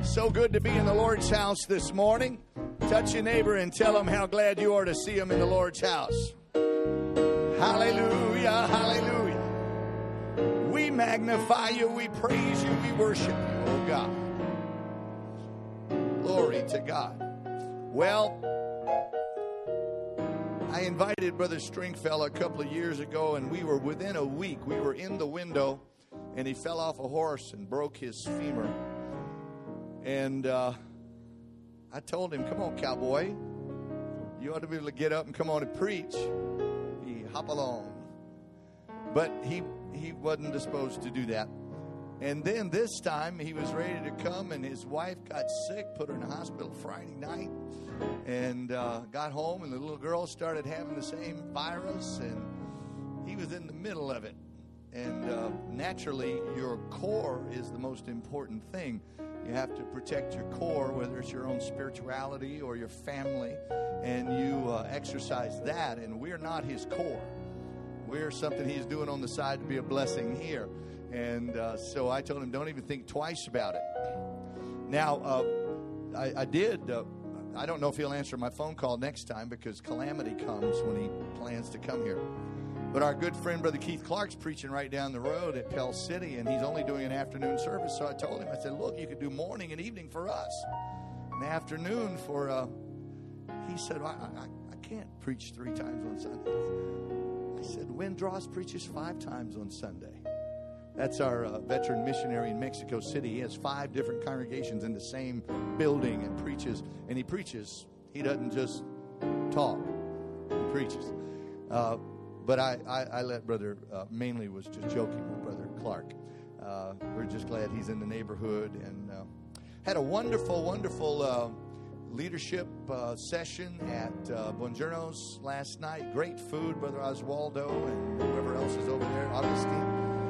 So good to be in the Lord's house this morning. Touch your neighbor and tell him how glad you are to see him in the Lord's house. Hallelujah, hallelujah. We magnify you, we praise you, we worship you, oh God. Glory to God. Well, I invited Brother Stringfellow a couple of years ago, and we were within a week. We were in the window, and he fell off a horse and broke his femur. And I told him, come on, cowboy. You ought to be able to get up and come on and preach. He hop along. But he wasn't disposed to do that. And then this time he was ready to come, and his wife got sick, put her in the hospital Friday night, and got home, and the little girl started having the same virus, and he was in the middle of it. And naturally, your core is the most important thing. You have to protect your core, whether it's your own spirituality or your family, and you exercise that. And we're not his core. We're something he's doing on the side to be a blessing here. And so I told him, don't even think twice about it. Now, I did. I don't know if he'll answer my phone call next time, because calamity comes when he plans to come here. But our good friend, Brother Keith Clark's preaching right down the road at Pell City, and he's only doing an afternoon service. So I told him, I said, look, you could do morning and evening for us. An afternoon for, he said, I can't preach 3 times on Sunday. I said, Windross preaches 5 times on Sunday. That's our veteran missionary in Mexico City. He has 5 different congregations in the same building and preaches. And he preaches. He doesn't just talk. He preaches. But I let Brother, mainly was just joking with Brother Clark. We're just glad he's in the neighborhood. And had a wonderful, wonderful leadership session at Buongiorno's last night. Great food, Brother Oswaldo and whoever else is over there, Augustine.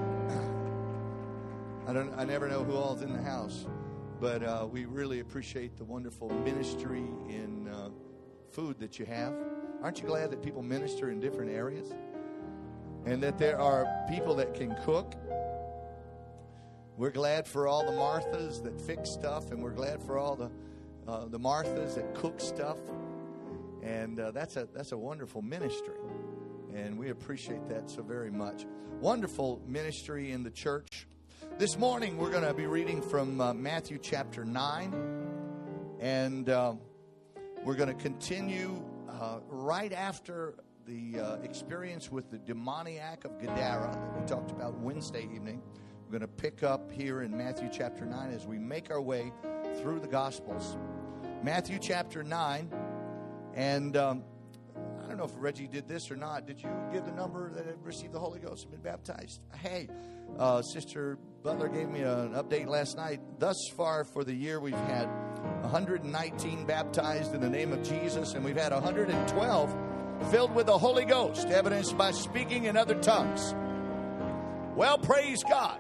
I never know who all's in the house. But we really appreciate the wonderful ministry in food that you have. Aren't you glad that people minister in different areas? And that there are people that can cook. We're glad for all the Marthas that fix stuff, and we're glad for all the Marthas that cook stuff. And that's a wonderful ministry, and we appreciate that so very much. Wonderful ministry in the church. This morning we're going to be reading from Matthew chapter 9, and we're going to continue right after the experience with the demoniac of Gadara that we talked about Wednesday evening. We're going to pick up here in Matthew chapter 9 as we make our way through the Gospels. Matthew chapter 9, and I don't know if Reggie did this or not. Did you give the number that had received the Holy Ghost and been baptized? Hey, Sister Butler gave me an update last night. Thus far for the year, we've had 119 baptized in the name of Jesus, and we've had 112 filled with the Holy Ghost, evidenced by speaking in other tongues. Well, praise God.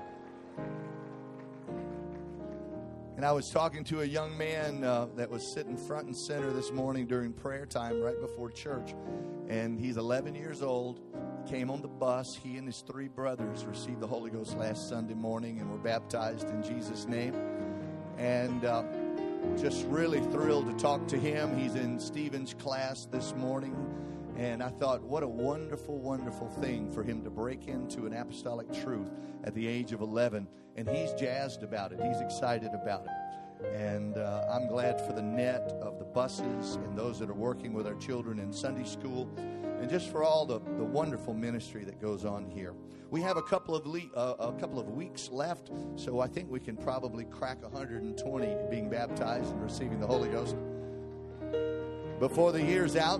And I was talking to a young man that was sitting front and center this morning during prayer time right before church. And he's 11 years old, came on the bus. He and his 3 brothers received the Holy Ghost last Sunday morning and were baptized in Jesus' name. And just really thrilled to talk to him. He's in Stephen's class this morning. And I thought, what a wonderful, wonderful thing for him to break into an apostolic truth at the age of 11. And he's jazzed about it. He's excited about it. And I'm glad for the net of the buses and those that are working with our children in Sunday school. And just for all the wonderful ministry that goes on here. We have a couple of weeks left. So I think we can probably crack 120 being baptized and receiving the Holy Ghost before the year's out.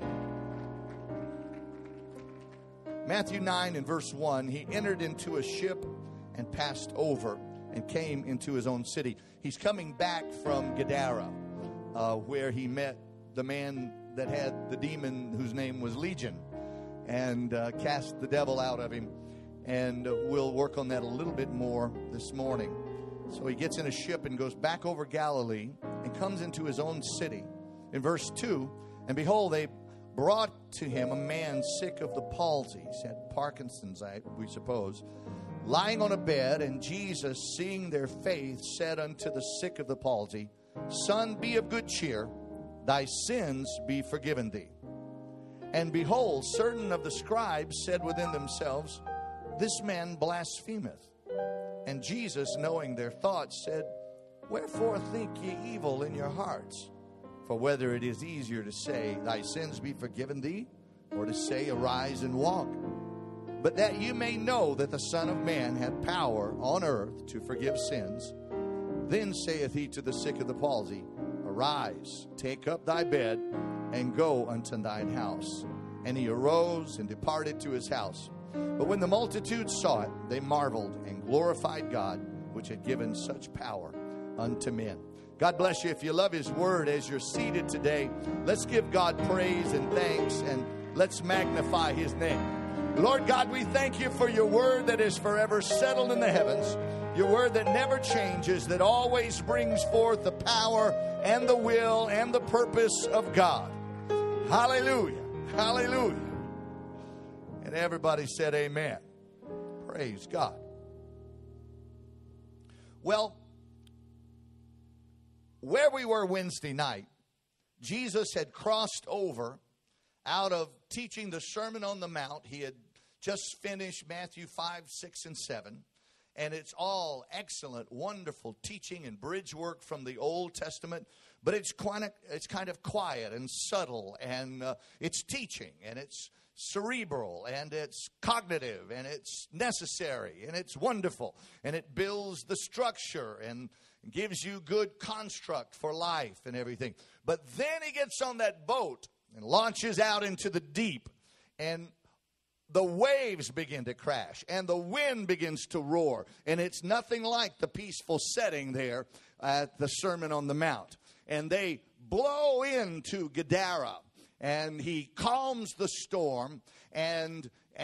Matthew 9 and verse 1, he entered into a ship and passed over and came into his own city. He's coming back from Gadara, where he met the man that had the demon whose name was Legion, and cast the devil out of him. And we'll work on that a little bit more this morning. So he gets in a ship and goes back over Galilee and comes into his own city. In verse 2, and behold, they brought to him a man sick of the palsy. He had Parkinson's, we suppose. lying on a bed, and Jesus, seeing their faith, said unto the sick of the palsy, Son, be of good cheer, thy sins be forgiven thee. And behold, certain of the scribes said within themselves, This man blasphemeth. And Jesus, knowing their thoughts, said, Wherefore think ye evil in your hearts? For whether it is easier to say, Thy sins be forgiven thee, or to say, Arise and walk. But that you may know that the Son of Man hath power on earth to forgive sins. Then saith he to the sick of the palsy, Arise, take up thy bed, and go unto thine house. And he arose and departed to his house. But when the multitude saw it, they marveled and glorified God, which had given such power unto men. God bless you. If you love his word as you're seated today, let's give God praise and thanks, and let's magnify his name. Lord God, we thank you for your word that is forever settled in the heavens, your word that never changes, that always brings forth the power and the will and the purpose of God. Hallelujah. Hallelujah. And everybody said amen. Praise God. Well, where we were Wednesday night, Jesus had crossed over out of teaching the Sermon on the Mount. He had just finished Matthew 5, 6, and 7. And it's all excellent, wonderful teaching and bridge work from the Old Testament. But it's kind of quiet and subtle. And it's teaching. And it's cerebral. And it's cognitive. And it's necessary. And it's wonderful. And it builds the structure and gives you good construct for life and everything. But then he gets on that boat and launches out into the deep, and the waves begin to crash, and the wind begins to roar, and it's nothing like the peaceful setting there at the Sermon on the Mount. And they blow into Gadara, and he calms the storm, and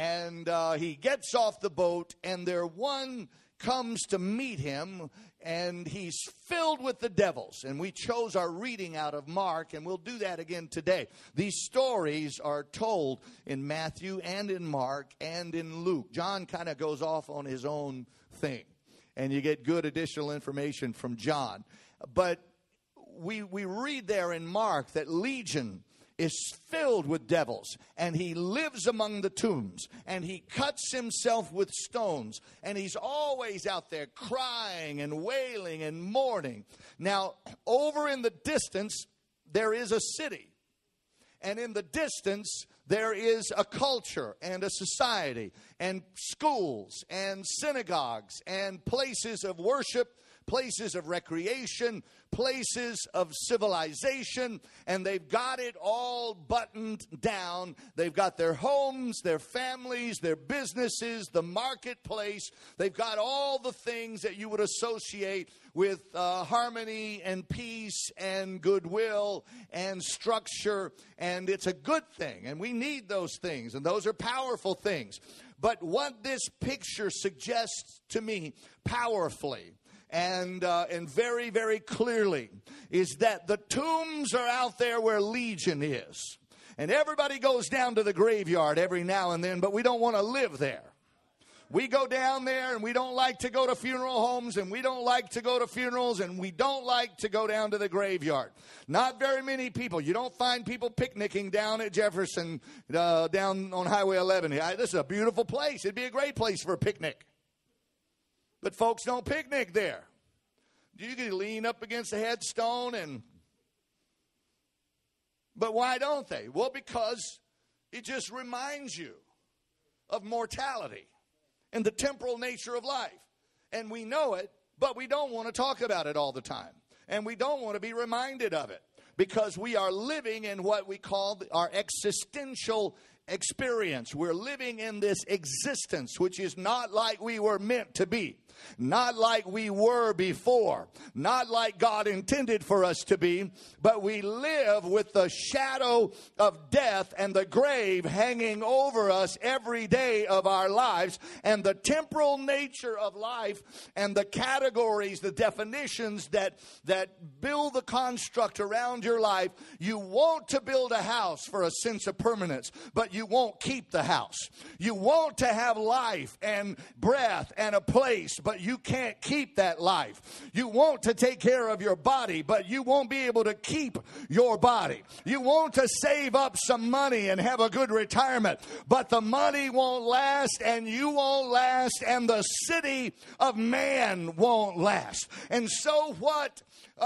he gets off the boat, and there one comes to meet him, and he's filled with the devils. And we chose our reading out of Mark, and we'll do that again today. These stories are told in Matthew and in Mark and in Luke. John kind of goes off on his own thing, and you get good additional information from John. But we read there in Mark that Legion is filled with devils, and he lives among the tombs, and he cuts himself with stones, and he's always out there crying and wailing and mourning. Now, over in the distance, there is a city, and in the distance, there is a culture and a society and schools and synagogues and places of worship, places of recreation, places of civilization, and they've got it all buttoned down. They've got their homes, their families, their businesses, the marketplace. They've got all the things that you would associate with harmony and peace and goodwill and structure, and it's a good thing, and we need those things, and those are powerful things. But what this picture suggests to me powerfully and very, very clearly is that the tombs are out there where Legion is. And everybody goes down to the graveyard every now and then, but we don't want to live there. We go down there, and we don't like to go to funeral homes, and we don't like to go to funerals, and we don't like to go down to the graveyard. Not very many people. You don't find people picnicking down at Jefferson, down on Highway 11. This is a beautiful place. It'd be a great place for a picnic. But folks don't picnic there. You can lean up against a headstone, but why don't they? Well, because it just reminds you of mortality and the temporal nature of life. And we know it, but we don't want to talk about it all the time. And we don't want to be reminded of it, because we are living in what we call our existential experience. We're living in this existence which is not like we were meant to be. Not like we were before. Not like God intended for us to be. But we live with the shadow of death and the grave hanging over us every day of our lives. And the temporal nature of life and the categories, the definitions that build the construct around your life. You want to build a house for a sense of permanence, but you won't keep the house. You want to have life and breath and a place, but you can't keep that life. You want to take care of your body, but you won't be able to keep your body. You want to save up some money and have a good retirement, but the money won't last and you won't last and the city of man won't last. And so what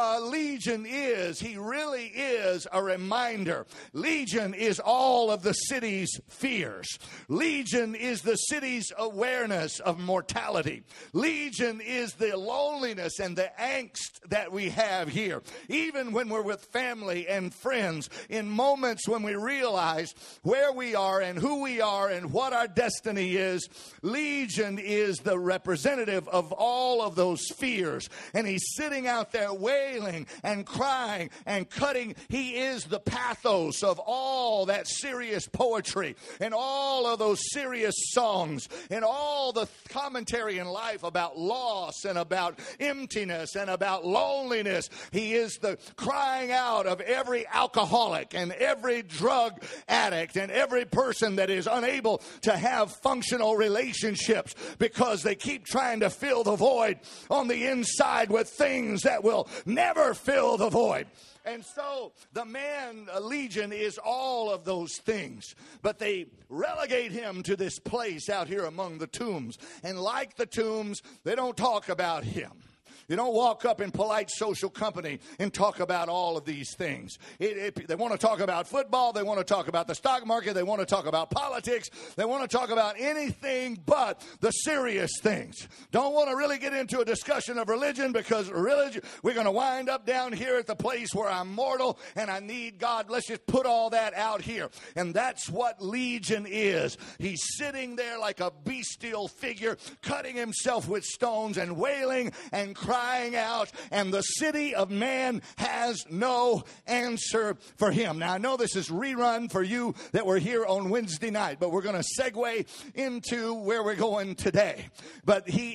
Legion is, he really is a reminder. Legion is all of the city's fears. Legion is the city's awareness of mortality. Legion is the loneliness and the angst that we have here. Even when we're with family and friends, in moments when we realize where we are and who we are and what our destiny is, Legion is the representative of all of those fears. And he's sitting out there wailing and crying and cutting. He is the pathos of all that serious poetry and all of those serious songs and all the commentary in life about loss and about emptiness and about loneliness. He is the crying out of every alcoholic and every drug addict and every person that is unable to have functional relationships because they keep trying to fill the void on the inside with things that will never fill the void. And so the man, Legion, is all of those things. But they relegate him to this place out here among the tombs. And like the tombs, they don't talk about him. You don't walk up in polite social company and talk about all of these things. They want to talk about football. They want to talk about the stock market. They want to talk about politics. They want to talk about anything but the serious things. Don't want to really get into a discussion of religion because religion, we're going to wind up down here at the place where I'm mortal and I need God. Let's just put all that out here. And that's what Legion is. He's sitting there like a bestial figure, cutting himself with stones and wailing and crying out, and the city of man has no answer for him. Now, I know this is rerun for you that were here on Wednesday night, but we're going to segue into where we're going today. But he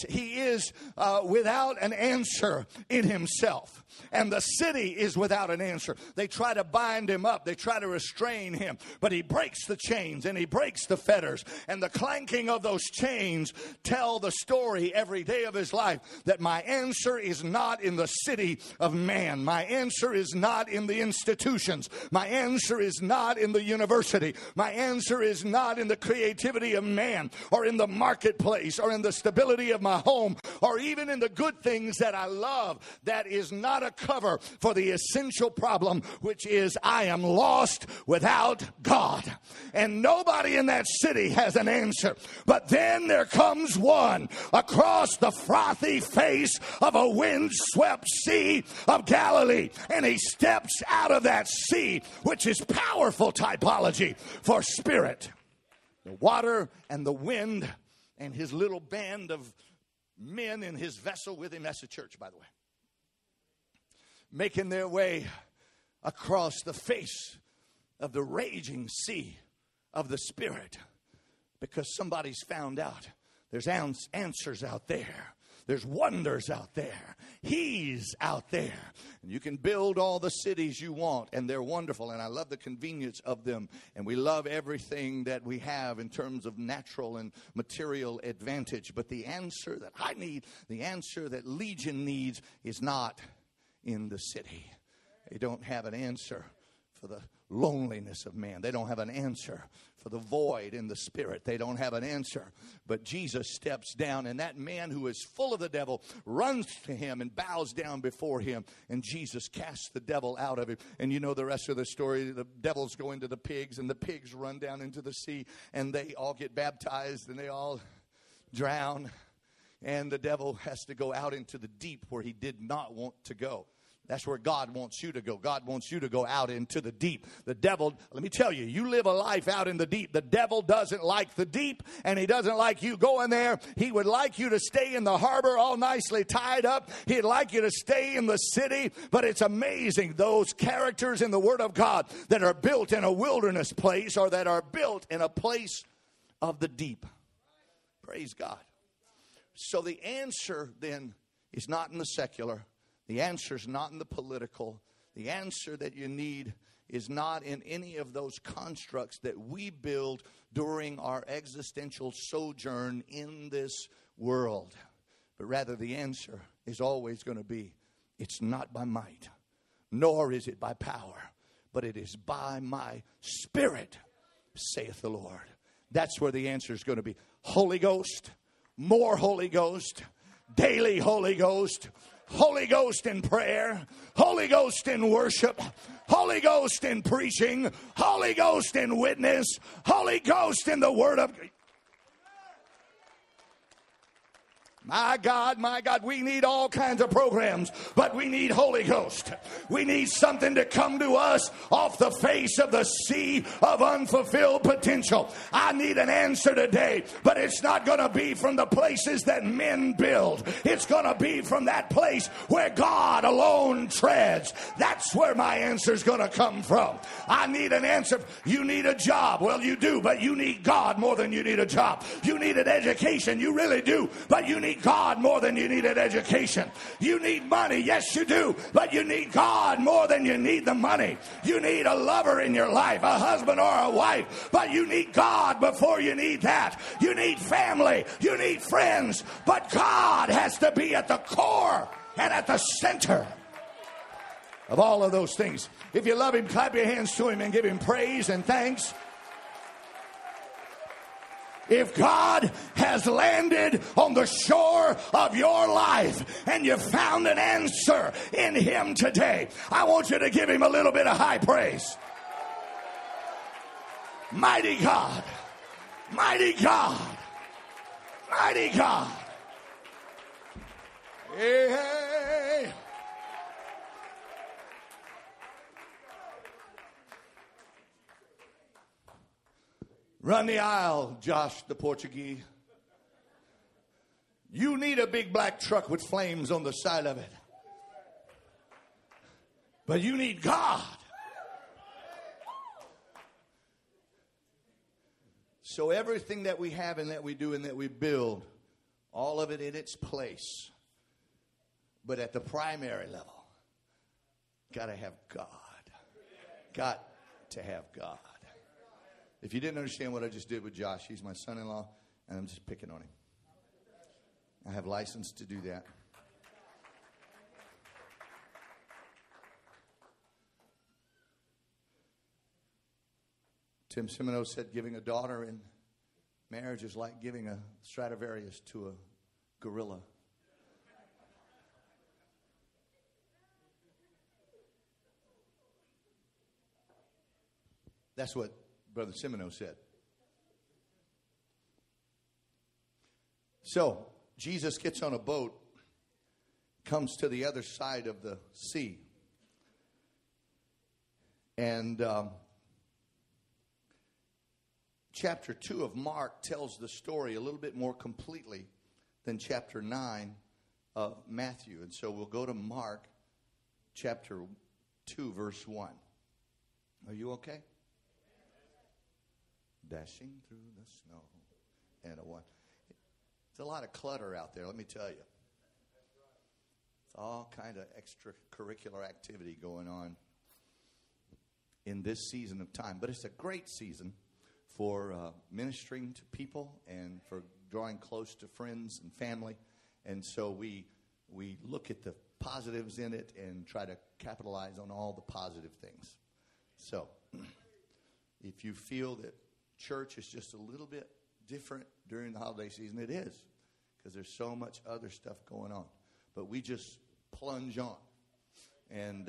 is without an answer in himself. And the city is without an answer. They try to bind him up. They try to restrain him. But he breaks the chains and he breaks the fetters. And the clanking of those chains tell the story every day of his life that my answer is not in the city of man. My answer is not in the institutions. My answer is not in the university. My answer is not in the creativity of man or in the marketplace or in the stability of my home or even in the good things that I love. That is not a cover for the essential problem, which is I am lost without God. And nobody in that city has an answer. But then there comes one across the frothy face of a windswept sea of Galilee. And he steps out of that sea, which is powerful typology for spirit. The water and the wind and his little band of men in his vessel with him. That's the church, by the way. Making their way across the face of the raging sea of the Spirit. Because somebody's found out there's answers out there. There's wonders out there. He's out there. And you can build all the cities you want, and they're wonderful. And I love the convenience of them. And we love everything that we have in terms of natural and material advantage. But the answer that I need, the answer that Legion needs, is not in the city. They don't have an answer for the loneliness of man. They don't have an answer for the void in the spirit. They don't have an answer. But Jesus steps down, and that man who is full of the devil runs to him and bows down before him. And Jesus casts the devil out of him. And you know the rest of the story. The devils go into the pigs, and the pigs run down into the sea, and they all get baptized, and they all drown. And the devil has to go out into the deep where he did not want to go. That's where God wants you to go. God wants you to go out into the deep. The devil, let me tell you, you live a life out in the deep. The devil doesn't like the deep, and he doesn't like you going there. He would like you to stay in the harbor all nicely tied up. He'd like you to stay in the city. But it's amazing, those characters in the Word of God that are built in a wilderness place or that are built in a place of the deep. Praise God. So the answer then is not in the secular. The answer is not in the political. The answer that you need is not in any of those constructs that we build during our existential sojourn in this world. But rather the answer is always going to be, it's not by might, nor is it by power, but it is by my Spirit, saith the Lord. That's where the answer is going to be. Holy Ghost, more Holy Ghost, daily Holy Ghost, Holy Ghost in prayer, Holy Ghost in worship, Holy Ghost in preaching, Holy Ghost in witness, Holy Ghost in the Word of God. My God, we need all kinds of programs, but we need Holy Ghost. We need something to come to us off the face of the sea of unfulfilled potential. I need an answer today, but it's not going to be from the places that men build. It's going to be from that place where God alone treads. That's where my answer is going to come from. I need an answer. You need a job. Well, you do, but you need God more than you need a job. You need an education. You really do, but you need God more than you need an education. You need money. Yes, you do. But you need God more than you need the money. You need a lover in your life, a husband or a wife. But you need God before you need that. You need family. You need friends. But God has to be at the core and at the center of all of those things. If you love Him, clap your hands to Him and give Him praise and thanks. If God has landed on the shore of your life and you found an answer in Him today, I want you to give Him a little bit of high praise. Mighty God, mighty God, mighty God. Hey. Run the aisle, Josh the Portuguese. You need a big black truck with flames on the side of it. But you need God. So everything that we have and that we do and that we build, all of it in its place. But at the primary level, got to have God. Got to have God. If you didn't understand what I just did with Josh, he's my son-in-law, and I'm just picking on him. I have license to do that. Tim Simino said giving a daughter in marriage is like giving a Stradivarius to a gorilla. That's what Brother Simino said. So, Jesus gets on a boat, comes to the other side of the sea. And chapter 2 of Mark tells the story a little bit more completely than chapter 9 of Matthew. And so we'll go to Mark chapter 2, verse 1. Are you okay? Dashing through the snow and a one. It's a lot of clutter out there, let me tell you. It's all kind of extracurricular activity going on in this season of time. But it's a great season for ministering to people and for drawing close to friends and family. And so we look at the positives in it and try to capitalize on all the positive things. So if you feel that church is just a little bit different during the holiday season, it is, because there's so much other stuff going on. But we just plunge on and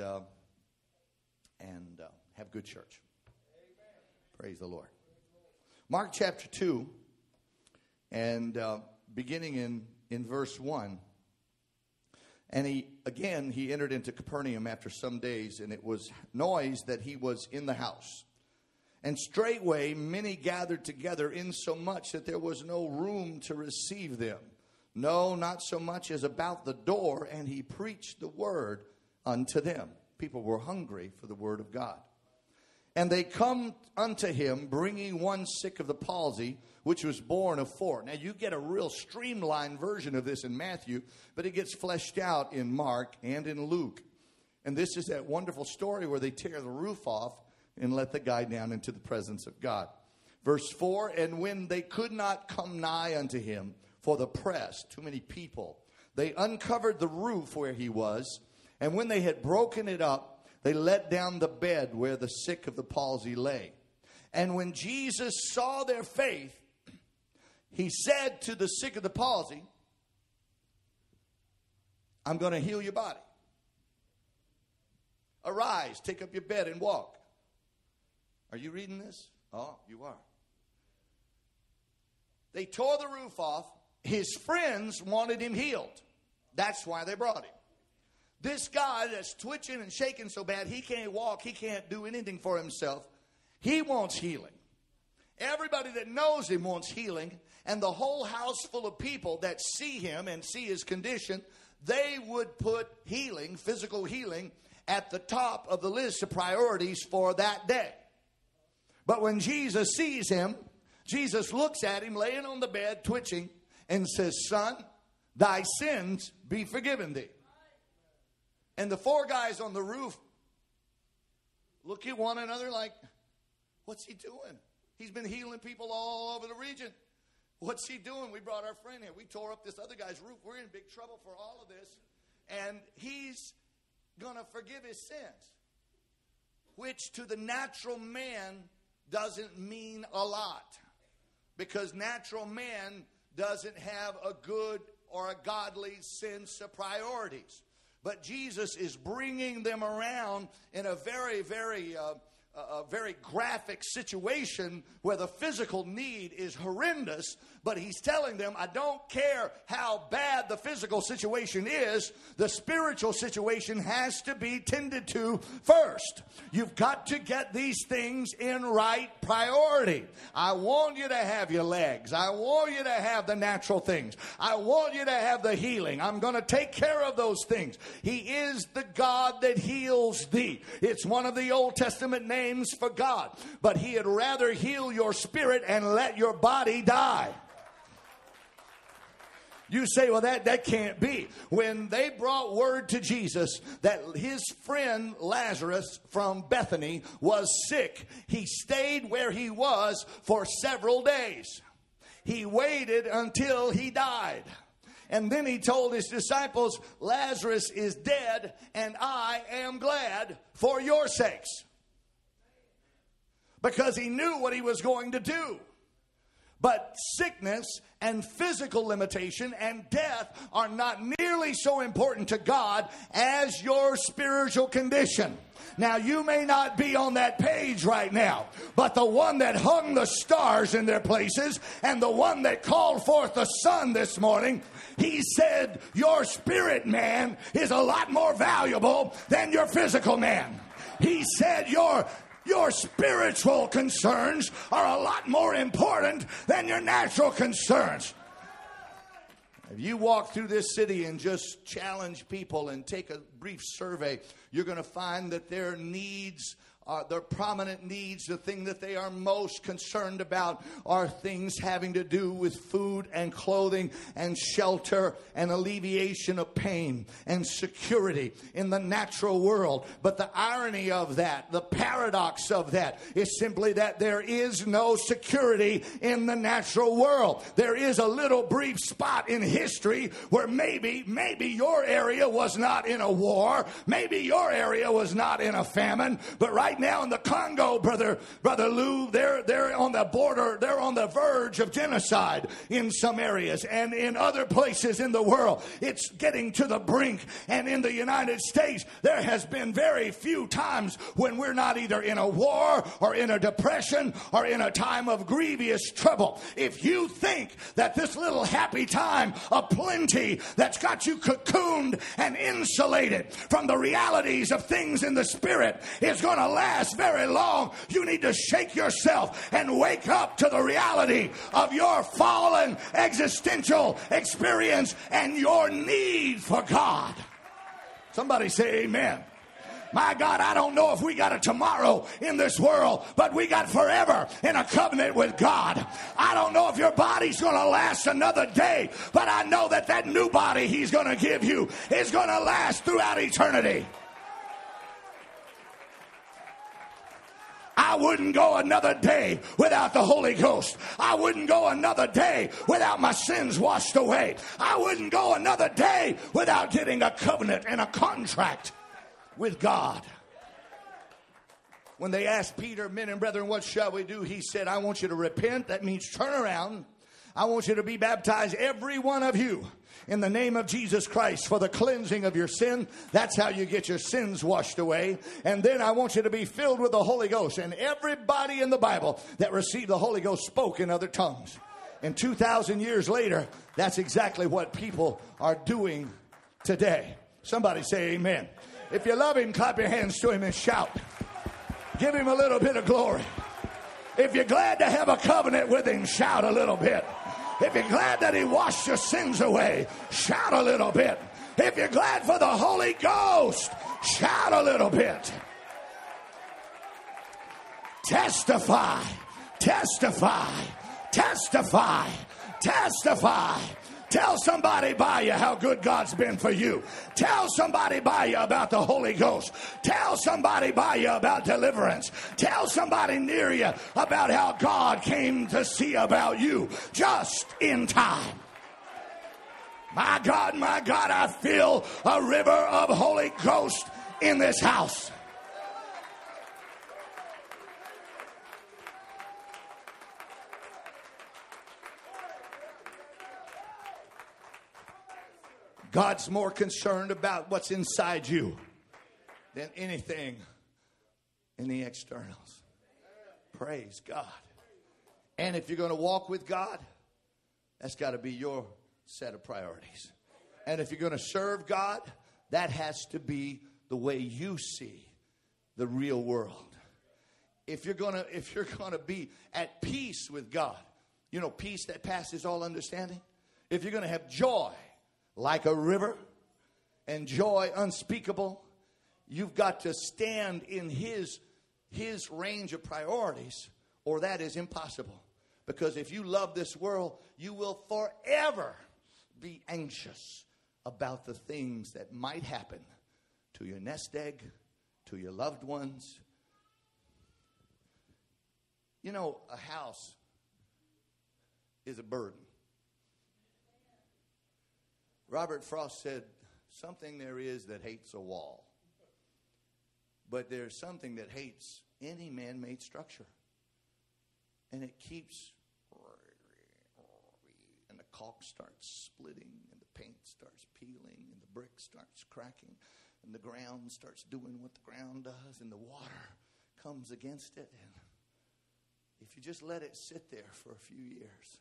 have good church. Amen. Praise the Lord. Mark chapter 2, and beginning in verse 1. And he entered into Capernaum after some days, and it was noise that he was in the house. And straightway many gathered together, insomuch that there was no room to receive them. No, not so much as about the door, and he preached the word unto them. People were hungry for the word of God. And they come unto him, bringing one sick of the palsy, which was born of 4. Now, you get a real streamlined version of this in Matthew, but it gets fleshed out in Mark and in Luke. And this is that wonderful story where they tear the roof off and let the guy down into the presence of God. Verse 4, and when they could not come nigh unto him for the press, too many people, they uncovered the roof where he was. And when they had broken it up, they let down the bed where the sick of the palsy lay. And when Jesus saw their faith, he said to the sick of the palsy, I'm going to heal your body. Arise, take up your bed and walk. Are you reading this? Oh, you are. They tore the roof off. His friends wanted him healed. That's why they brought him. This guy that's twitching and shaking so bad, he can't walk, he can't do anything for himself. He wants healing. Everybody that knows him wants healing. And the whole house full of people that see him and see his condition, they would put healing, physical healing, at the top of the list of priorities for that day. But when Jesus sees him, Jesus looks at him laying on the bed, twitching, and says, son, thy sins be forgiven thee. And the four guys on the roof look at one another like, what's he doing? He's been healing people all over the region. What's he doing? We brought our friend here. We tore up this other guy's roof. We're in big trouble for all of this. And he's going to forgive his sins, which to the natural man doesn't mean a lot, because natural man doesn't have a good or a godly sense of priorities. But Jesus is bringing them around in a very, very graphic situation where the physical need is horrendous, but he's telling them, I don't care how bad the physical situation is, the spiritual situation has to be tended to first. You've got to get these things in right priority. I want you to have your legs. I want you to have the natural things. I want you to have the healing. I'm going to take care of those things. He is the God that heals thee. It's one of the Old Testament names for God, but he had rather heal your spirit and let your body die. You say, well, that can't be. When they brought word to Jesus that his friend Lazarus from Bethany was sick, he stayed where he was for several days. He waited until he died. And then he told his disciples, Lazarus is dead, and I am glad for your sakes. Because he knew what he was going to do. But sickness and physical limitation and death are not nearly so important to God as your spiritual condition. Now, you may not be on that page right now, but the one that hung the stars in their places and the one that called forth the sun this morning, he said your spirit man is a lot more valuable than your physical man. He said your spiritual concerns are a lot more important than your natural concerns. If you walk through this city and just challenge people and take a brief survey, you're going to find that their needs, their prominent needs, the thing that they are most concerned about are things having to do with food and clothing and shelter and alleviation of pain and security in the natural world. But the irony of that, the paradox of that, is simply that there is no security in the natural world. There is a little brief spot in history where maybe your area was not in a war, maybe your area was not in a famine, but right now in the Congo, brother Lou, they're on the border, they're on the verge of genocide in some areas, and in other places in the world it's getting to the brink. And in the United States there has been very few times when we're not either in a war or in a depression or in a time of grievous trouble. If you think that this little happy time of plenty that's got you cocooned and insulated from the realities of things in the spirit is going to last very long, you need to shake yourself and wake up to the reality of your fallen existential experience and your need for God. Somebody say amen. My God, I don't know if we got a tomorrow in this world, but we got forever in a covenant with God. I don't know if your body's going to last another day, but I know that new body he's going to give you is going to last throughout eternity. I wouldn't go another day without the Holy Ghost. I wouldn't go another day without my sins washed away. I wouldn't go another day without getting a covenant and a contract with God. When they asked Peter, men and brethren, what shall we do? He said, I want you to repent. That means turn around. I want you to be baptized, every one of you, in the name of Jesus Christ for the cleansing of your sin. That's how you get your sins washed away. And then I want you to be filled with the Holy Ghost. And everybody in the Bible that received the Holy Ghost spoke in other tongues. And 2,000 years later, that's exactly what people are doing today. Somebody say amen. If you love him, clap your hands to him and shout. Give him a little bit of glory. If you're glad to have a covenant with him, shout a little bit. If you're glad that he washed your sins away, shout a little bit. If you're glad for the Holy Ghost, shout a little bit. Testify, testify, testify, testify. Tell somebody by you how good God's been for you. Tell somebody by you about the Holy Ghost. Tell somebody by you about deliverance. Tell somebody near you about how God came to see about you just in time. My God, I feel a river of Holy Ghost in this house. God's more concerned about what's inside you than anything in the externals. Praise God. And if you're going to walk with God, that's got to be your set of priorities. And if you're going to serve God, that has to be the way you see the real world. If you're going to be at peace with God, you know, peace that passes all understanding. If you're going to have joy like a river and joy unspeakable, you've got to stand in his range of priorities, or that is impossible. Because if you love this world, you will forever be anxious about the things that might happen to your nest egg, to your loved ones. You know, a house is a burden. Robert Frost said, something there is that hates a wall. But there's something that hates any man-made structure. And it keeps, and the caulk starts splitting, and the paint starts peeling, and the brick starts cracking, and the ground starts doing what the ground does, and the water comes against it. And if you just let it sit there for a few years.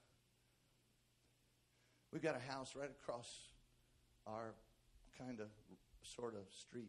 We've got a house right across our kind of sort of street.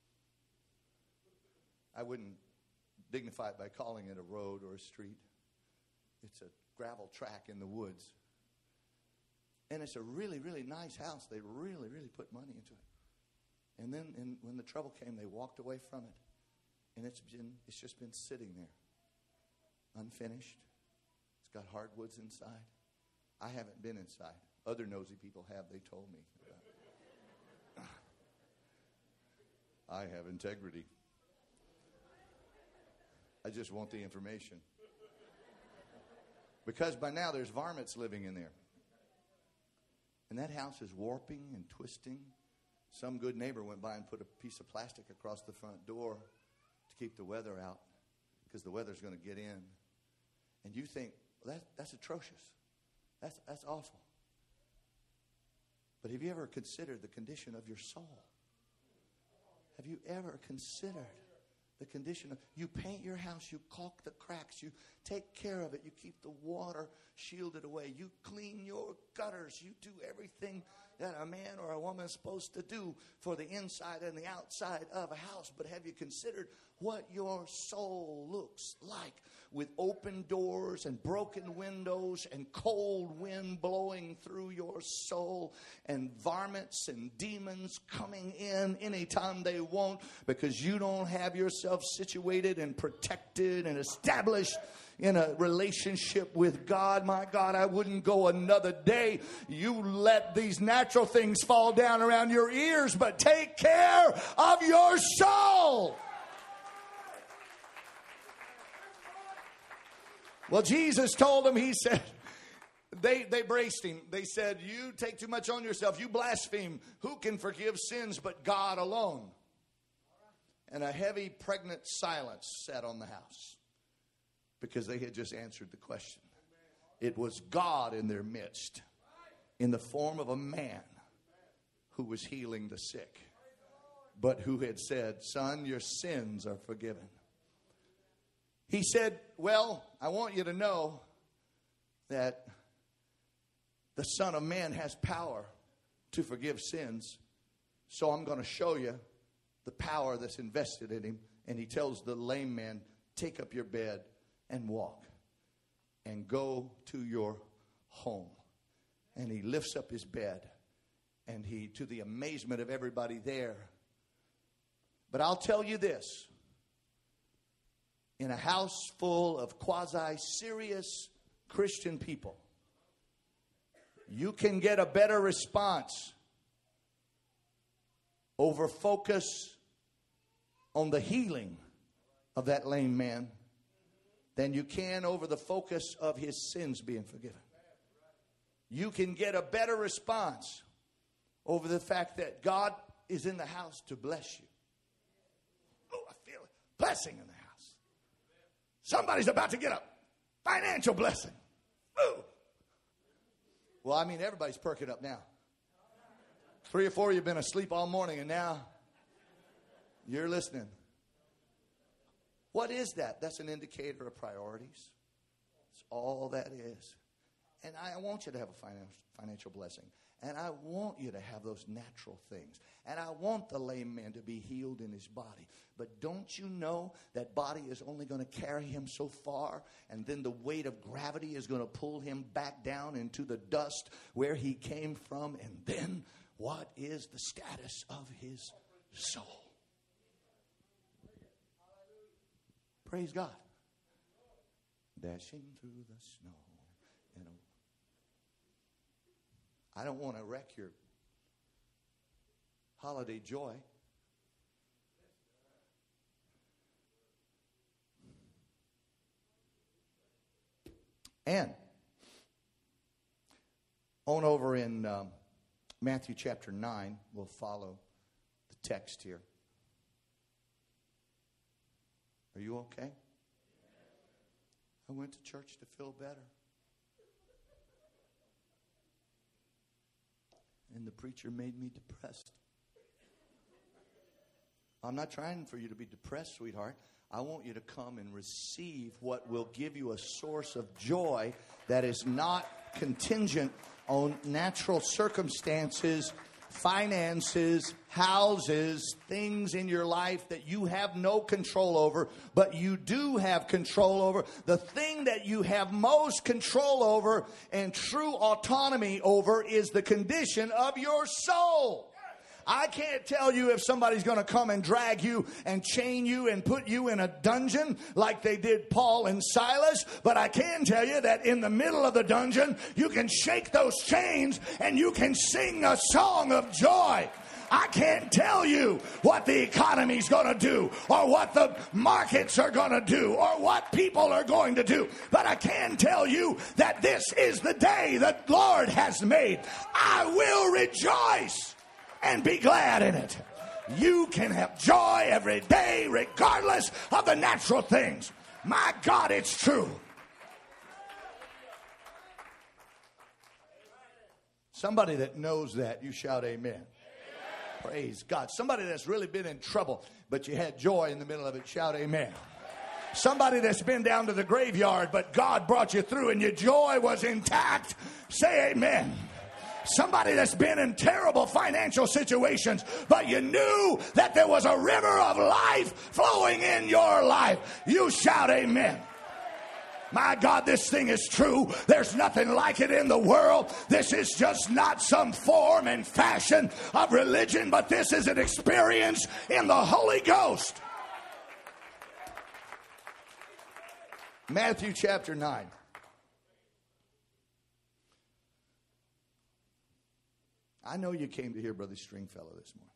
I wouldn't dignify it by calling it a road or a street. It's a gravel track in the woods. And it's a really, really nice house. They really, really put money into it. And then when the trouble came, they walked away from it. And it's just been sitting there, unfinished. It's got hardwoods inside. I haven't been inside. Other nosy people have, they told me. I have integrity. I just want the information. Because by now there's varmints living in there. And that house is warping and twisting. Some good neighbor went by and put a piece of plastic across the front door to keep the weather out, because the weather's going to get in. And you think, well, that's atrocious. That's awful. But have you ever considered the condition of your soul? Have you ever considered the condition of, you paint your house, you caulk the cracks, you take care of it, you keep the water shielded away, you clean your gutters, you do everything that a man or a woman is supposed to do for the inside and the outside of a house. But have you considered what your soul looks like, with open doors and broken windows and cold wind blowing through your soul and varmints and demons coming in anytime they want, because you don't have yourself situated and protected and established in a relationship with God? My God, I wouldn't go another day. You let these natural things fall down around your ears, but take care of your soul. Well, Jesus told them, he said, they braced him. They said, you take too much on yourself. You blaspheme. Who can forgive sins but God alone? And a heavy, pregnant silence sat on the house because they had just answered the question. It was God in their midst in the form of a man who was healing the sick, but who had said, son, your sins are forgiven. He said, well, I want you to know that the Son of Man has power to forgive sins. So I'm going to show you the power that's invested in him. And he tells the lame man, take up your bed and walk and go to your home. And he lifts up his bed, and he, to the amazement of everybody there. But I'll tell you this. In a house full of quasi-serious Christian people, you can get a better response over focus on the healing of that lame man than you can over the focus of his sins being forgiven. You can get a better response over the fact that God is in the house to bless you. Oh, I feel it. Blessing in the house. Somebody's about to get a financial blessing. Ooh. Well, I mean, everybody's perking up now. 3 or 4 of you have been asleep all morning, and now you're listening. What is that? That's an indicator of priorities. That's all that is. And I want you to have a financial blessing. And I want you to have those natural things. And I want the lame man to be healed in his body. But don't you know that body is only going to carry him so far? And then the weight of gravity is going to pull him back down into the dust where he came from. And then what is the status of his soul? Praise God. Dashing through the snow. I don't want to wreck your holiday joy. And on over in Matthew chapter 9, we'll follow the text here. Are you okay? I went to church to feel better. And the preacher made me depressed. I'm not trying for you to be depressed, sweetheart. I want you to come and receive what will give you a source of joy that is not contingent on natural circumstances, finances, houses, things in your life that you have no control over, but you do have control over. The thing that you have most control over and true autonomy over is the condition of your soul. I can't tell you if somebody's going to come and drag you and chain you and put you in a dungeon like they did Paul and Silas, but I can tell you that in the middle of the dungeon, you can shake those chains and you can sing a song of joy. I can't tell you what the economy's going to do or what the markets are going to do or what people are going to do. But I can tell you that this is the day that the Lord has made. I will rejoice and be glad in it. You can have joy every day regardless of the natural things. My God, it's true. Somebody that knows that, you shout amen. Amen. Praise God. Somebody that's really been in trouble, but you had joy in the middle of it, shout amen. Somebody that's been down to the graveyard, but God brought you through and your joy was intact, say amen. Somebody that's been in terrible financial situations, but you knew that there was a river of life flowing in your life, you shout amen. My God, this thing is true. There's nothing like it in the world. This is just not some form and fashion of religion, but this is an experience in the Holy Ghost. Matthew chapter 9. I know you came to hear Brother Stringfellow this morning.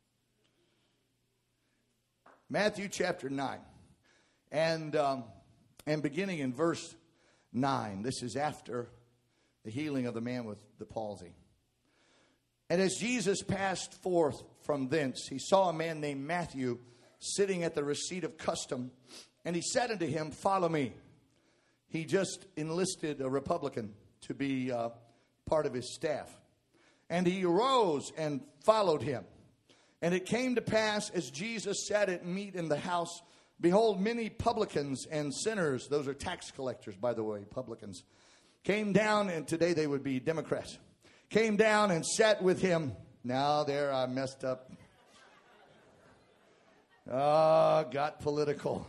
Matthew chapter 9. And beginning in verse 9. This is after the healing of the man with the palsy. And as Jesus passed forth from thence, he saw a man named Matthew sitting at the receipt of custom. And he said unto him, Follow me. He just enlisted a Republican to be part of his staff. And he arose and followed him. And it came to pass, as Jesus sat at meat in the house, behold, many publicans and sinners, those are tax collectors, by the way, publicans, came down, and today they would be Democrats, came down and sat with him. Now there I messed up. Got political.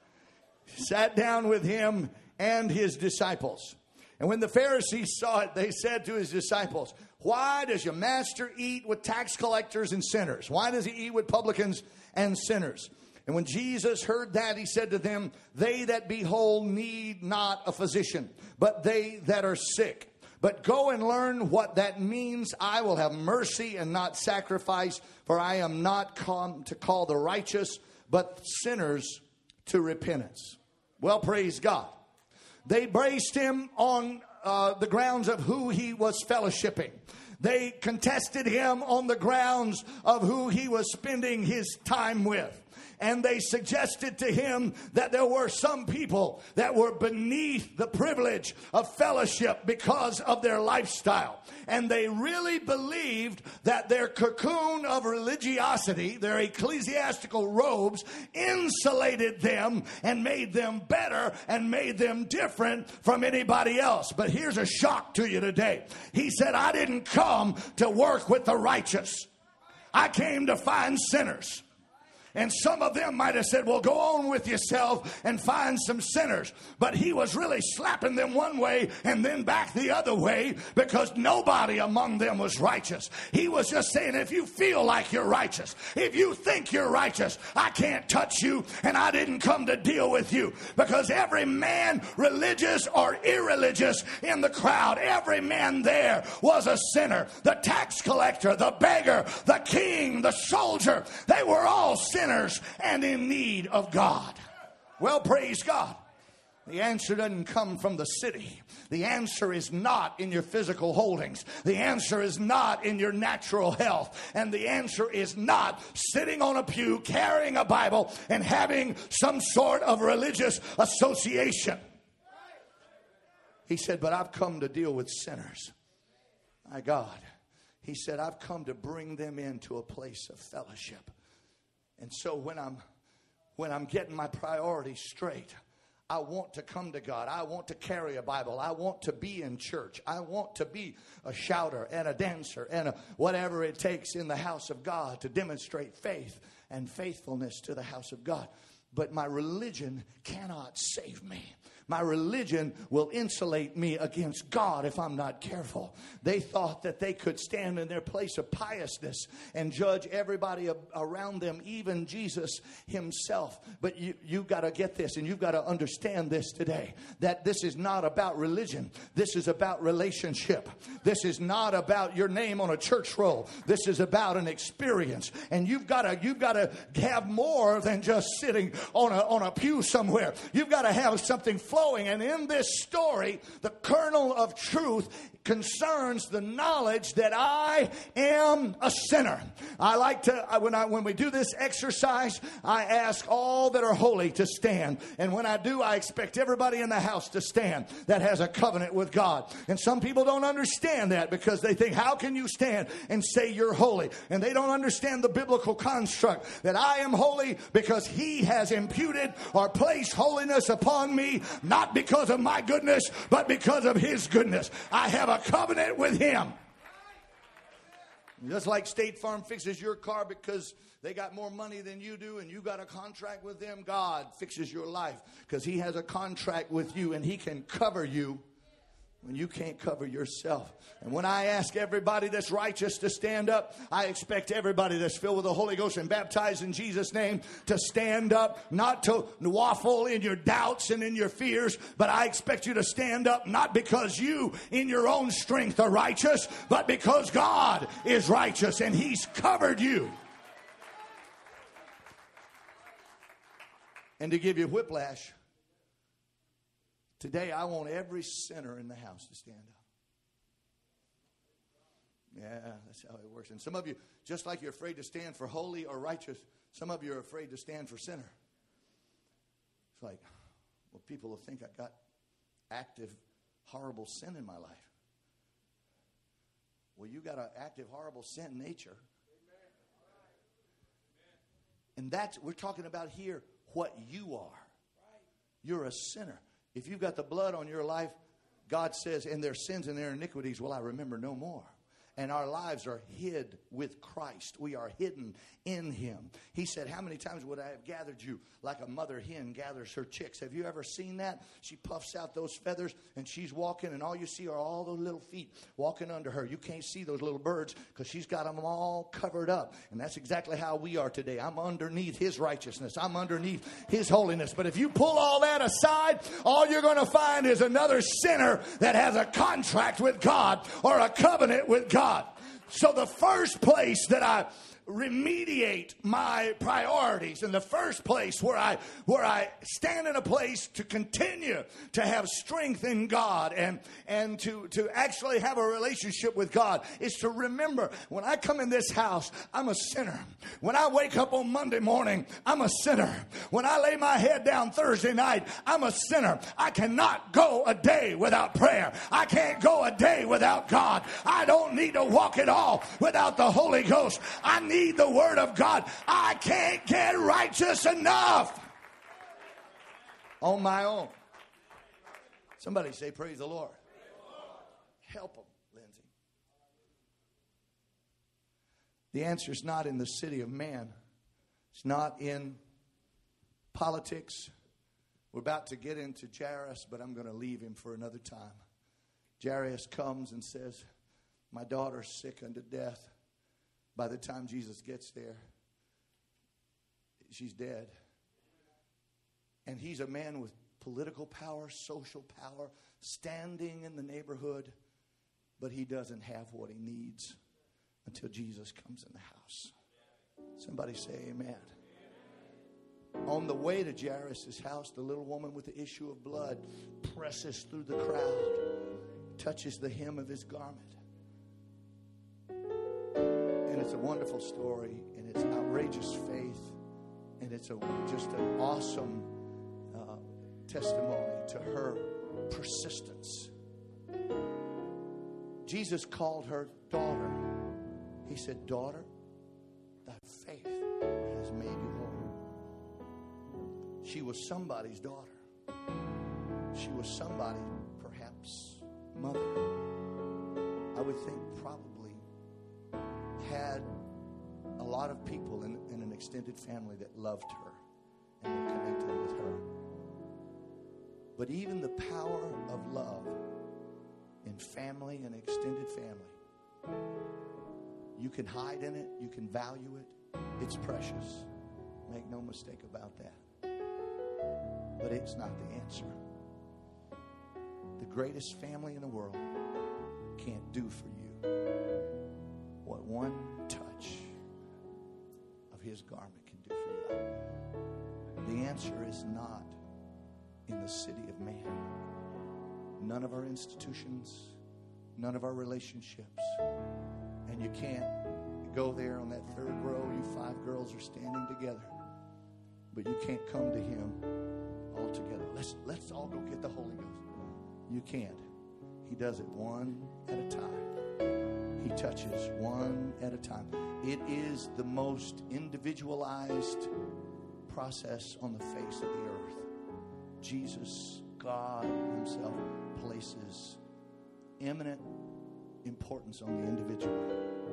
Sat down with him and his disciples. And when the Pharisees saw it, they said to his disciples, Why does your master eat with tax collectors and sinners? Why does he eat with publicans and sinners? And when Jesus heard that, he said to them, They that be whole need not a physician, but they that are sick. But go and learn what that means. I will have mercy and not sacrifice, for I am not come to call the righteous, but sinners to repentance. Well, praise God. They braced him on the grounds of who he was fellowshipping. They contested him on the grounds of who he was spending his time with. And they suggested to him that there were some people that were beneath the privilege of fellowship because of their lifestyle. And they really believed that their cocoon of religiosity, their ecclesiastical robes, insulated them and made them better and made them different from anybody else. But here's a shock to you today. He said, I didn't come to work with the righteous. I came to find sinners. And some of them might have said, well, go on with yourself and find some sinners. But he was really slapping them one way and then back the other way, because nobody among them was righteous. He was just saying, if you feel like you're righteous, if you think you're righteous, I can't touch you, and I didn't come to deal with you. Because every man, religious or irreligious, in the crowd, every man there was a sinner. The tax collector, the beggar, the king, the soldier, they were all sinners and in need of God. Well, praise God. The answer doesn't come from the city. The answer is not in your physical holdings. The answer is not in your natural health. And the answer is not sitting on a pew, carrying a Bible, and having some sort of religious association. He said, but I've come to deal with sinners. My God. He said, I've come to bring them into a place of fellowship. And so when I'm getting my priorities straight, I want to come to God. I want to carry a Bible. I want to be in church. I want to be a shouter and a dancer and whatever it takes in the house of God to demonstrate faith and faithfulness to the house of God. But my religion cannot save me. My religion will insulate me against God if I'm not careful. They thought that they could stand in their place of piousness and judge everybody around them, even Jesus himself. But you've got to get this, and you've got to understand this today, that this is not about religion. This is about relationship. This is not about your name on a church roll. This is about an experience. And you've got to have more than just sitting on a pew somewhere. You've got to have something flowing. And in this story, the kernel of truth concerns the knowledge that I am a sinner. I like to, when we do this exercise, I ask all that are holy to stand. And when I do, I expect everybody in the house to stand that has a covenant with God. And some people don't understand that, because they think, how can you stand and say you're holy? And they don't understand the biblical construct that I am holy because he has imputed or placed holiness upon me, not because of my goodness, but because of his goodness. I have a covenant with him. Just like State Farm fixes your car because they got more money than you do and you got a contract with them, God fixes your life because he has a contract with you, and he can cover you when you can't cover yourself. And when I ask everybody that's righteous to stand up, I expect everybody that's filled with the Holy Ghost and baptized in Jesus' name to stand up, not to waffle in your doubts and in your fears, but I expect you to stand up not because you in your own strength are righteous, but because God is righteous and he's covered you. And to give you whiplash, Today, I want every sinner in the house to stand up. Yeah, that's how it works. And some of you, just like you're afraid to stand for holy or righteous, some of you are afraid to stand for sinner. It's like, well, people will think I got active, horrible sin in my life. Well, you got an active, horrible sin nature. And that's, we're talking about here, what you are. You're a sinner. If you've got the blood on your life, God says, and their sins and their iniquities will I remember no more. And our lives are hid with Christ. We are hidden in Him. He said, how many times would I have gathered you like a mother hen gathers her chicks? Have you ever seen that? She puffs out those feathers and she's walking, and all you see are all those little feet walking under her. You can't see those little birds because she's got them all covered up. And that's exactly how we are today. I'm underneath His righteousness. I'm underneath His holiness. But if you pull all that aside, all you're going to find is another sinner that has a contract with God or a covenant with God. So the first place that I remediate my priorities, in the first place where I stand in a place to continue to have strength in God and to actually have a relationship with God, is to remember, when I come in this house, I'm a sinner. When I wake up on Monday morning, I'm a sinner. When I lay my head down Thursday night, I'm a sinner. I cannot go a day without prayer. I can't go a day without God. I don't need to walk at all without the Holy Ghost. I need the Word of God. I can't get righteous enough on my own. Somebody say, praise the Lord. Help them, Lindsay. The answer is not in the city of man. It's not in politics. We're about to get into Jairus, but I'm going to leave him for another time. Jairus comes and says, my daughter's sick unto death. By the time Jesus gets there, she's dead. And he's a man with political power, social power, standing in the neighborhood, but he doesn't have what he needs until Jesus comes in the house. Somebody say amen. On the way to Jairus' house, the little woman with the issue of blood presses through the crowd, touches the hem of his garment. And it's a wonderful story, and it's outrageous faith, and it's just an awesome testimony to her persistence. Jesus called her daughter. He said, daughter, thy faith has made you whole. She was somebody's daughter. She was somebody, perhaps, mother. I would think probably had a lot of people in an extended family that loved her and were connected with her. But even the power of love in family and extended family, you can hide in it, you can value it. It's precious. Make no mistake about that. But it's not the answer. The greatest family in the world can't do for you what one touch of His garment can do for you. The answer is not in the city of man. None of our institutions, none of our relationships. And you can't go there on that third row. You 5 girls are standing together, but you can't come to Him all together. Let's all go get the Holy Ghost. You can't. He does it one at a time. He touches one at a time. It is the most individualized process on the face of the earth. Jesus, God Himself, places eminent importance on the individual.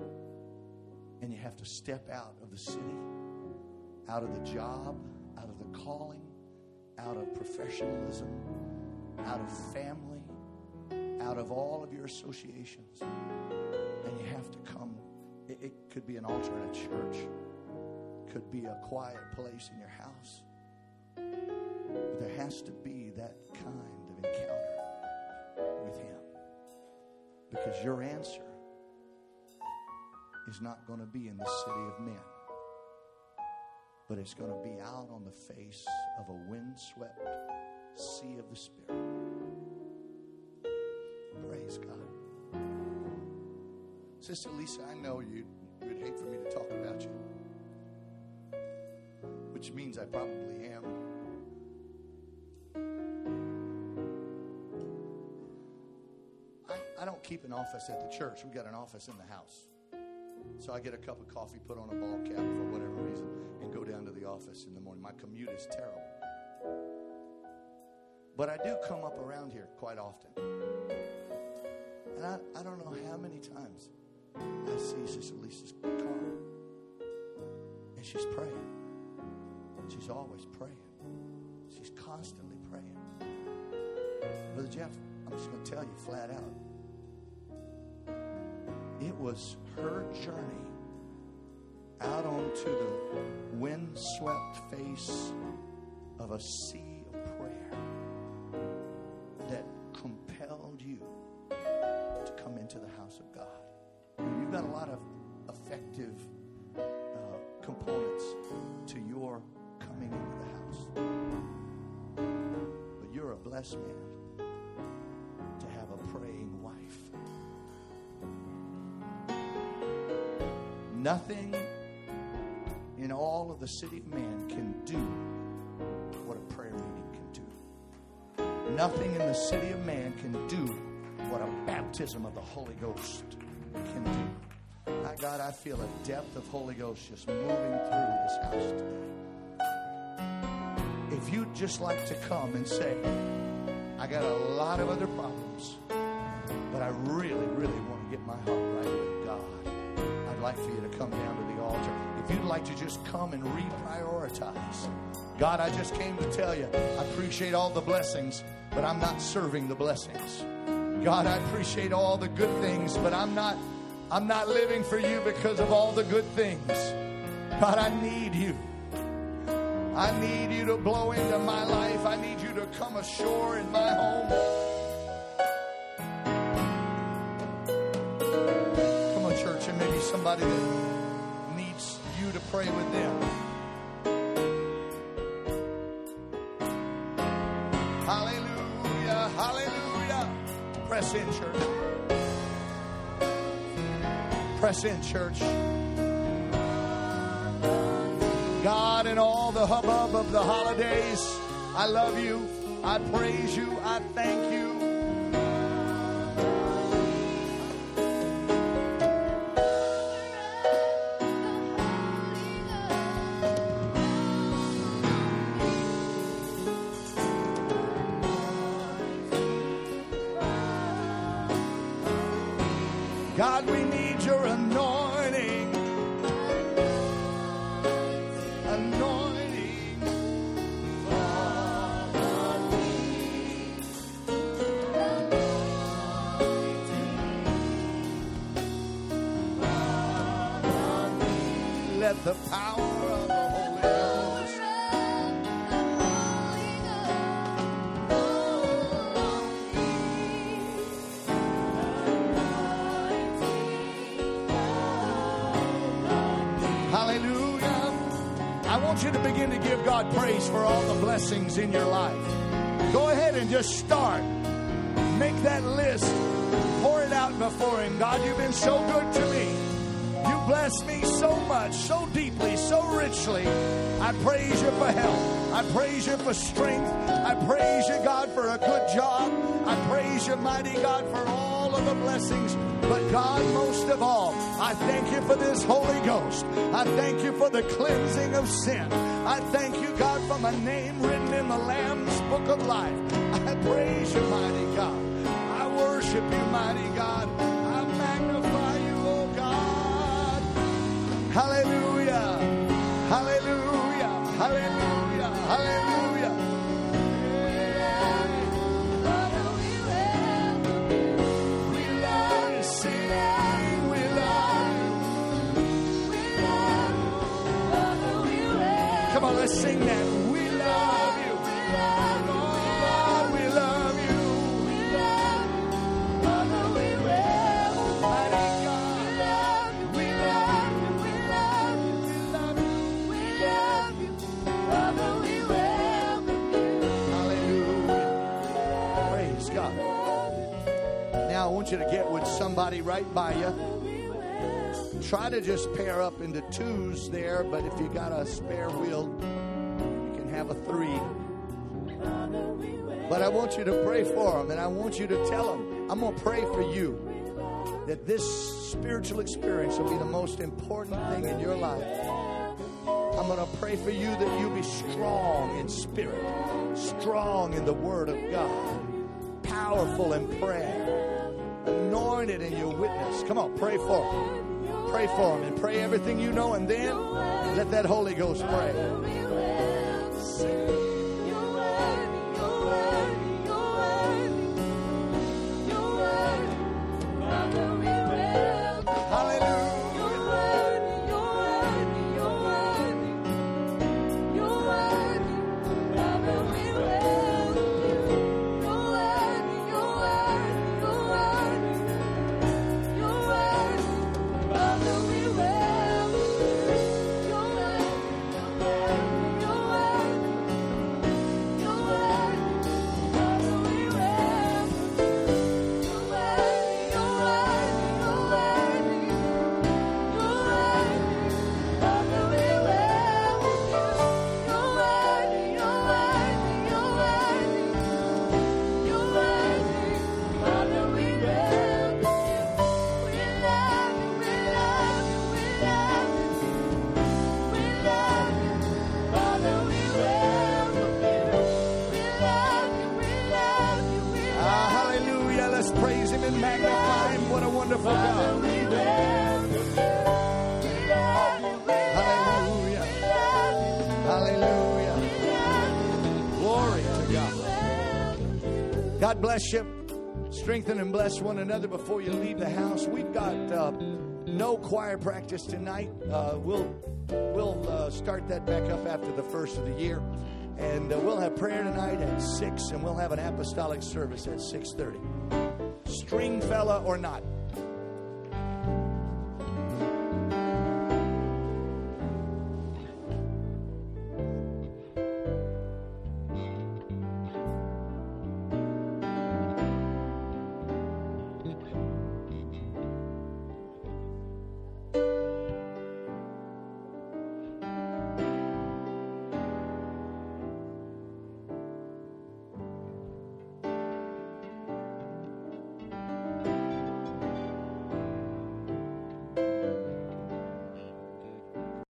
And you have to step out of the city, out of the job, out of the calling, out of professionalism, out of family, out of all of your associations. And you have to come. It could be an altar in a church. It could be a quiet place in your house. But there has to be that kind of encounter with Him. Because your answer is not going to be in the city of men. But it's going to be out on the face of a windswept sea of the Spirit. Sister Lisa, I know you'd hate for me to talk about you, which means I probably am. I don't keep an office at the church. We got an office in the house. So I get a cup of coffee, put on a ball cap for whatever reason, and go down to the office in the morning. My commute is terrible. But I do come up around here quite often. And I don't know how many times I see Sister Lisa's car. And she's praying. She's always praying. She's constantly praying. Brother Jeff, I'm just going to tell you flat out. It was her journey out onto the windswept face of a sea of prayer that compelled you to come into the house of God. You've got a lot of effective components to your coming into the house. But you're a blessed man to have a praying wife. Nothing in all of the city of man can do what a prayer meeting can do. Nothing in the city of man can do what a baptism of the Holy Ghost can do. My God, I feel a depth of Holy Ghost just moving through this house today. If you'd just like to come and say, I got a lot of other problems, but I really, really want to get my heart right with God, I'd like for you to come down to the altar. If you'd like to just come and reprioritize. God, I just came to tell you, I appreciate all the blessings, but I'm not serving the blessings. God, I appreciate all the good things, but I'm not living for you because of all the good things. God, I need you. I need you to blow into my life. I need you to come ashore in my home. Come on, church, and maybe somebody that needs you to pray with them. Hallelujah, hallelujah. Press in, church. Press in, church. God, in all the hubbub of the holidays, I love you. I praise you. I thank you. God, we need your anointing. Anointing. Fall on me. Let the power of the Holy Ghost Hallelujah. I want you to begin to give God praise for all the blessings in your life. Go ahead and just start. Make that list. Pour it out before Him. God, you've been so good to me. You bless me so much, so deeply, so richly. I praise you for health. I praise you for strength. I praise you, God, for a good job. I praise you, mighty God, for all of the blessings. But God, most of all, I thank you for this Holy Ghost. I thank you for the cleansing of sin. I thank you, God, for my name written in the Lamb's Book of Life. I praise you, mighty God. I worship you, mighty God. I magnify you, oh God. Hallelujah. Hallelujah. Hallelujah. Hallelujah. Come on, let's sing that. We love you. Lord, we love you. Father, we will. Mighty God. We love you. We love you. We love you. We love you. Father, we welcome you. Hallelujah. Praise God. Now I want you to get with somebody right by you. Try to just pair up into twos there, but if you got a spare wheel, you can have a three. But I want you to pray for them, and I want you to tell them, I'm going to pray for you that this spiritual experience will be the most important thing in your life. I'm going to pray for you that you be strong in spirit, strong in the Word of God, powerful in prayer, anointed in your witness. Come on, pray for them. Pray for them and pray everything you know, and then let that Holy Ghost pray. God bless you. Strengthen and bless one another before you leave the house. We've got no choir practice tonight. We'll start that back up after the first of the year. And we'll have prayer tonight at 6, and we'll have an apostolic service at 6:30. Stringfella or not.